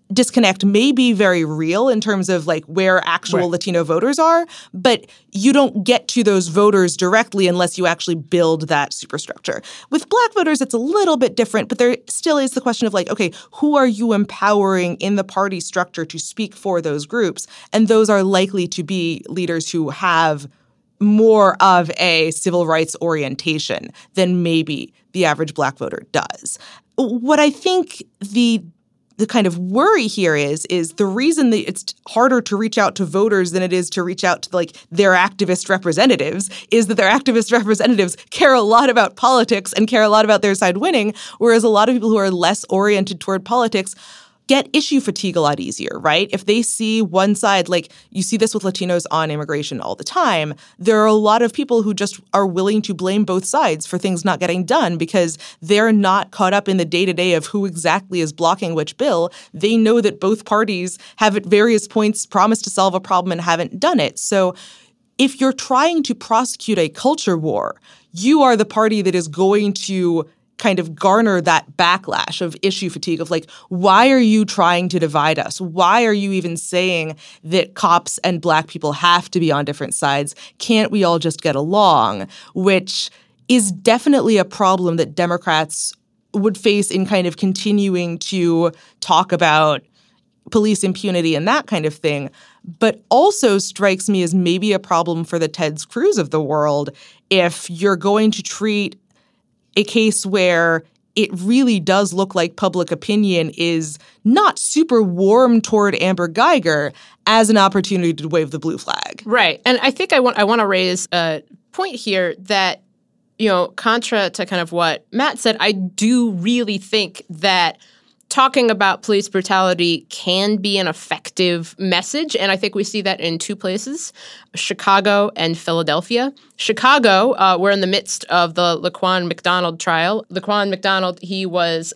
disconnect may be very real in terms of like where actual Right. Latino voters are, but you don't get to those voters directly unless you actually build that superstructure. With Black voters, it's a little bit different, but there still is the question of like, okay, who are you empowering in the party structure to speak for those groups? And those are likely to be leaders who have more of a civil rights orientation than maybe the average Black voter does. What I think the the kind of worry here is, is the reason that it's harder to reach out to voters than it is to reach out to like their activist representatives is that their activist representatives care a lot about politics and care a lot about their side winning, whereas a lot of people who are less oriented toward politics get issue fatigue a lot easier, right? If they see one side, like you see this with Latinos on immigration all the time, there are a lot of people who just are willing to blame both sides for things not getting done because they're not caught up in the day-to-day of who exactly is blocking which bill. They know that both parties have at various points promised to solve a problem and haven't done it. So if you're trying to prosecute a culture war, you are the party that is going to kind of garner that backlash of issue fatigue of like, why are you trying to divide us? Why are you even saying that cops and Black people have to be on different sides? Can't we all just get along? Which is definitely a problem that Democrats would face in kind of continuing to talk about police impunity and that kind of thing, but also strikes me as maybe a problem for the Ted Cruz of the world if you're going to treat a case where it really does look like public opinion is not super warm toward Amber Geiger as an opportunity to wave the blue flag. Right. And I think I want I want to raise a point here that, you know, contra to kind of what Matt said, I do really think that talking about police brutality can be an effective message. And I think we see that in two places, Chicago and Philadelphia. Chicago, uh, we're in the midst of the Laquan McDonald trial. Laquan McDonald, he was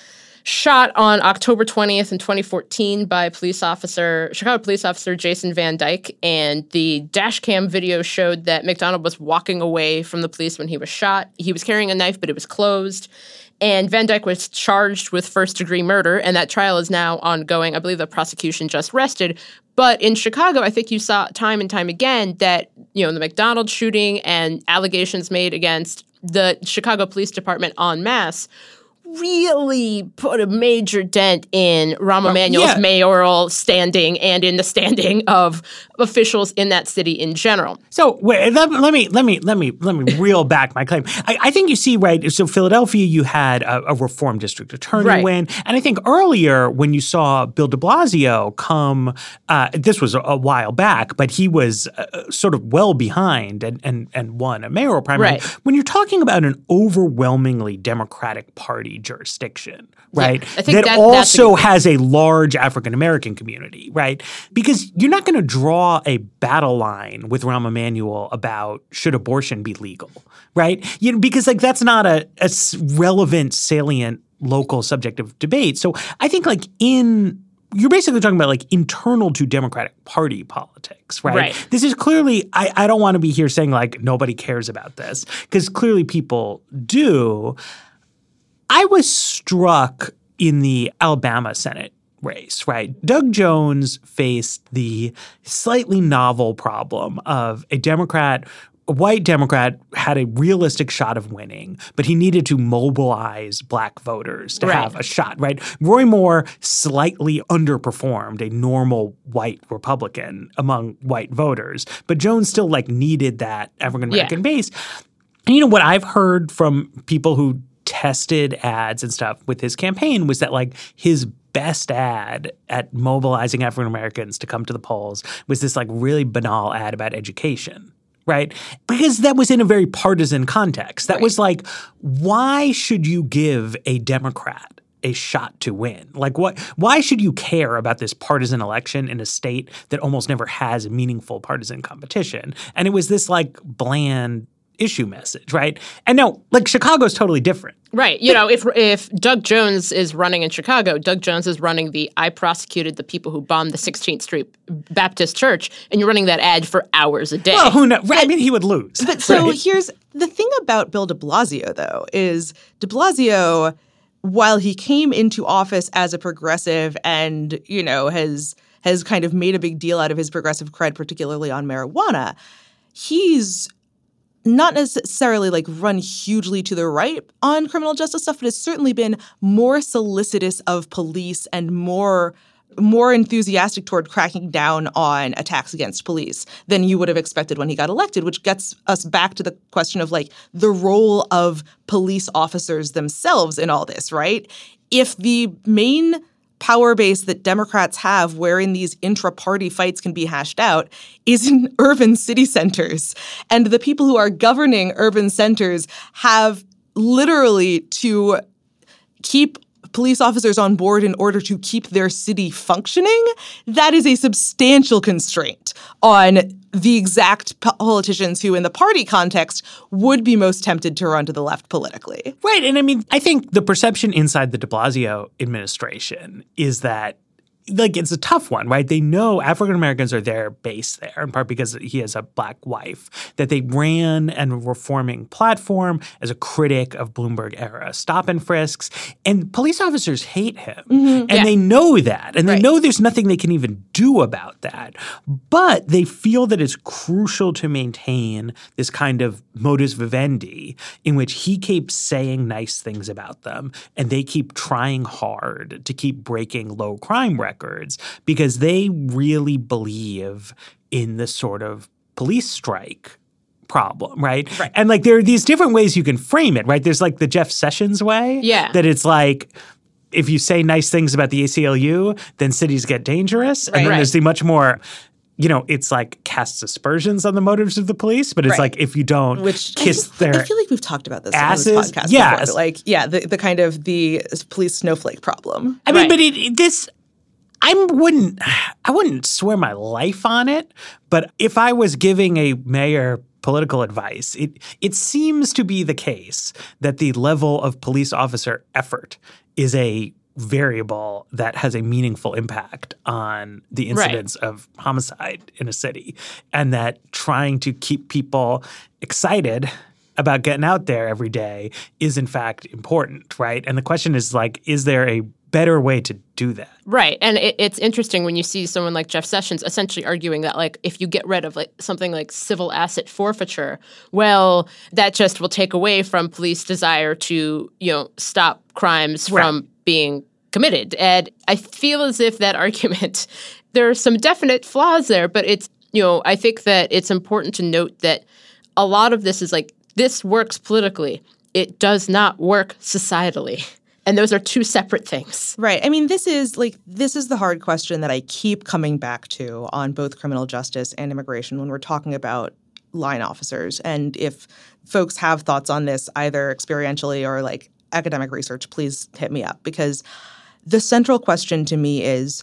shot on October twentieth in twenty fourteen by police officer, Chicago police officer Jason Van Dyke. And the dash cam video showed that McDonald was walking away from the police when he was shot. He was carrying a knife, but it was closed. And Van Dyke was charged with first-degree murder, and that trial is now ongoing. I believe the prosecution just rested. But in Chicago, I think you saw time and time again that, you know, the McDonald shooting and allegations made against the Chicago Police Department en masse really put a major dent in Rahm Emanuel's yeah. mayoral standing and in the standing of officials in that city in general. So wait, let, let me let me let me let me reel back my claim. I, I think you see right. So Philadelphia, you had a, a reform district attorney Right. win, and I think earlier when you saw Bill de Blasio come, uh, this was a, a while back, but he was uh, sort of well behind and and and won a mayoral primary. Right. When you're talking about an overwhelmingly Democratic Party jurisdiction, right? Yeah, I think that, that- also that's a- has a large African American community, right? Because you're not going to draw a battle line with Rahm Emanuel about should abortion be legal, right? You know, because like that's not a, a s- relevant, salient local subject of debate. So I think like in you're basically talking about like internal to Democratic Party politics, right? Right. This is clearly, I, I don't want to be here saying like nobody cares about this because clearly people do. I was struck in the Alabama Senate race, right? Doug Jones faced the slightly novel problem of a Democrat, a white Democrat had a realistic shot of winning, but he needed to mobilize Black voters to Right. have a shot, right? Roy Moore slightly underperformed a normal white Republican among white voters, but Jones still like needed that African American Yeah. base. And you know what I've heard from people who tested ads and stuff with his campaign was that like his best ad at mobilizing African Americans to come to the polls was this like really banal ad about education, right? Because that was in a very partisan context. That Right. was like, why should you give a Democrat a shot to win? Like what why should you care about this partisan election in a state that almost never has meaningful partisan competition? And it was this like bland issue message, right? And now, like, Chicago's totally different. Right. You know, if if Doug Jones is running in Chicago, Doug Jones is running the I prosecuted the people who bombed the sixteenth Street Baptist Church, and you're running that ad for hours a day. Well, who knows? Right, I mean, he would lose. But so right? here's the thing about Bill de Blasio, though, is de Blasio while he came into office as a progressive and, you know, has has kind of made a big deal out of his progressive cred, particularly on marijuana, he's not necessarily like run hugely to the right on criminal justice stuff, but has certainly been more solicitous of police and more more enthusiastic toward cracking down on attacks against police than you would have expected when he got elected, which gets us back to the question of like the role of police officers themselves in all this, right? If the main power base that Democrats have wherein these intra-party fights can be hashed out is in urban city centers. And the people who are governing urban centers have literally to keep police officers on board in order to keep their city functioning. That is a substantial constraint on the exact politicians who, in the party context, would be most tempted to run to the left politically. Right. And I mean, I think the perception inside the de Blasio administration is that, like, it's a tough one, right? They know African Americans are their base there, in part because he has a black wife, that they ran a reforming platform as a critic of Bloomberg-era stop and frisks. And police officers hate him. Mm-hmm. And yeah. they know that. And they right. know there's nothing they can even do about that. But they feel that it's crucial to maintain this kind of modus vivendi in which he keeps saying nice things about them and they keep trying hard to keep breaking low crime records. Records because they really believe in the sort of police strike problem, right? right? And like there are these different ways you can frame it, right? There's like the Jeff Sessions way, yeah. that it's like if you say nice things about the A C L U, then cities get dangerous. Right. And then right. there's the much more, you know, it's like casts aspersions on the motives of the police, but it's right. like if you don't Which kiss I, their I feel like we've talked about this asses, on this podcast yes. before. But like, yeah, the, the kind of the police snowflake problem. I mean, right. but it, it, this... I wouldn't I wouldn't swear my life on it, but if I was giving a mayor political advice, it it seems to be the case that the level of police officer effort is a variable that has a meaningful impact on the incidence right. of homicide in a city, and that trying to keep people excited about getting out there every day is in fact important, right? And the question is like, is there a better way to do that? Right. And it, it's interesting when you see someone like Jeff Sessions essentially arguing that, like, if you get rid of like something like civil asset forfeiture, well, that just will take away from police desire to, you know, stop crimes right. from being committed. And I feel as if that argument, there are some definite flaws there, but it's, you know, I think that it's important to note that a lot of this is like, this works politically. It does not work societally. And those are two separate things. Right. I mean, this is like this is the hard question that I keep coming back to on both criminal justice and immigration when we're talking about line officers. And if folks have thoughts on this, either experientially or like academic research, please hit me up. Because the central question to me is,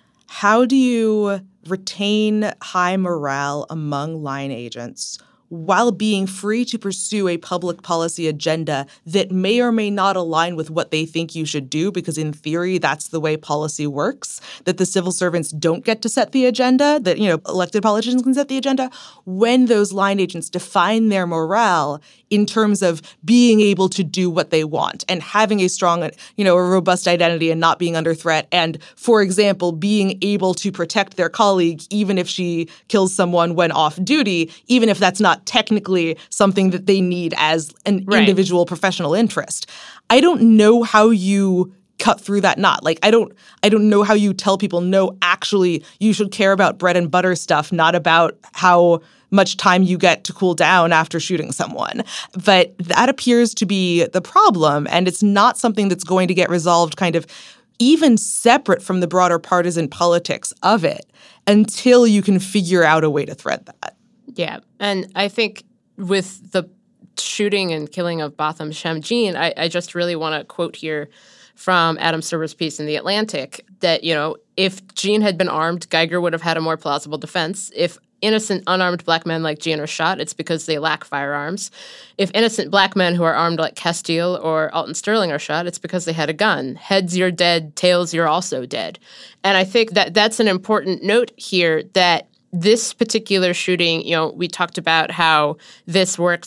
how do you retain high morale among line agents while being free to pursue a public policy agenda that may or may not align with what they think you should do, because in theory, that's the way policy works, that the civil servants don't get to set the agenda, that, you know, elected politicians can set the agenda, when those line agents define their morale in terms of being able to do what they want and having a strong, you know, a robust identity and not being under threat. And, for example, being able to protect their colleague even if she kills someone when off duty, even if that's not technically something that they need as an right. individual professional interest. I don't know how you cut through that knot. Like, I don't I don't know how you tell people, no, actually, you should care about bread and butter stuff, not about how much time you get to cool down after shooting someone. But that appears to be the problem, and it's not something that's going to get resolved kind of even separate from the broader partisan politics of it until you can figure out a way to thread that. Yeah, and I think with the shooting and killing of Botham Shem Jean, I, I just really want to quote here from Adam Serber's piece in The Atlantic that, you know, if Jean had been armed, Geiger would have had a more plausible defense. If innocent, unarmed black men like Jean are shot, it's because they lack firearms. If innocent black men who are armed like Castile or Alton Sterling are shot, it's because they had a gun. Heads, you're dead. Tails, you're also dead. And I think that that's an important note here, that this particular shooting, you know, we talked about how this works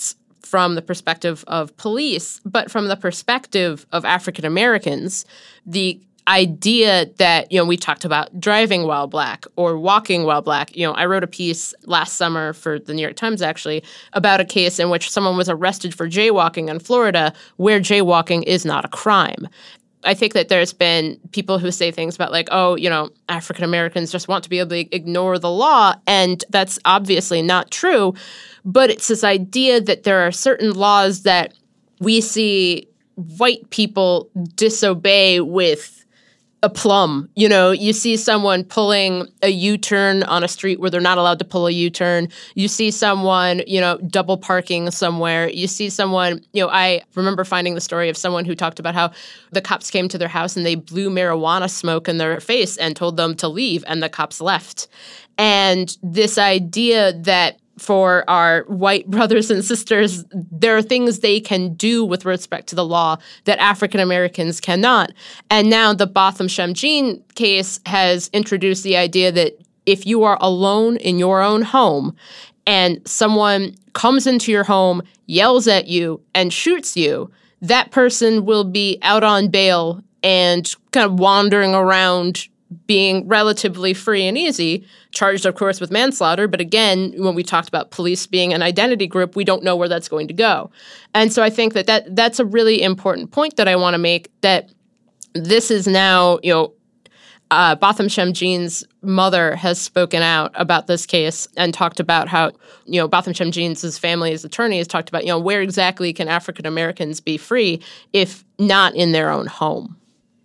from the perspective of police, but from the perspective of African Americans, the idea that, you know, we talked about driving while black or walking while black. You know, I wrote a piece last summer for the New York Times, actually, about a case in which someone was arrested for jaywalking in Florida, where jaywalking is not a crime. I think that there's been people who say things about like, oh, you know, African Americans just want to be able to ignore the law. And that's obviously not true. But it's this idea that there are certain laws that we see white people disobey with aplomb. You know, you see someone pulling a U-turn on a street where they're not allowed to pull a U-turn. You see someone, you know, double parking somewhere. You see someone, you know, I remember finding the story of someone who talked about how the cops came to their house and they blew marijuana smoke in their face and told them to leave, and the cops left. And this idea that for our white brothers and sisters, there are things they can do with respect to the law that African Americans cannot. And now the Botham Shem case has introduced the idea that if you are alone in your own home and someone comes into your home, yells at you, and shoots you, that person will be out on bail and kind of wandering around being relatively free and easy, charged, of course, with manslaughter. But again, when we talked about police being an identity group, we don't know where that's going to go. And so I think that, that that's a really important point that I want to make, that this is now, you know, uh, Botham Shem mother has spoken out about this case and talked about how, you know, Botham Shem Jean's family's attorney has talked about, you know, where exactly can African Americans be free if not in their own home?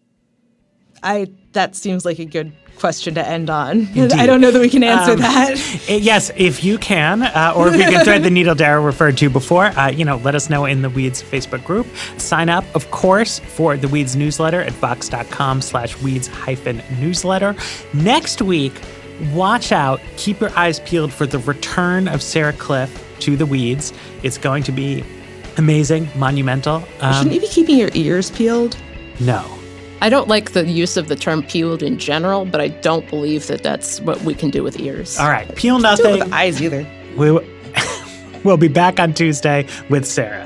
I that seems like a good question to end on. Indeed. I don't know that we can answer um, that. Yes, if you can, uh, or if you can thread the needle Dara referred to before, uh, you know, let us know in the Weeds Facebook group. Sign up, of course, for the Weeds newsletter at vox.com slash Weeds hyphen newsletter. Next week, watch out, keep your eyes peeled for the return of Sarah Cliff to the Weeds. It's going to be amazing, monumental. Um, Shouldn't you be keeping your ears peeled? No. I don't like the use of the term peeled in general, but I don't believe that that's what we can do with ears. All right, peel Don't do it nothing. with eyes either. We, we'll be back on Tuesday with Sarah.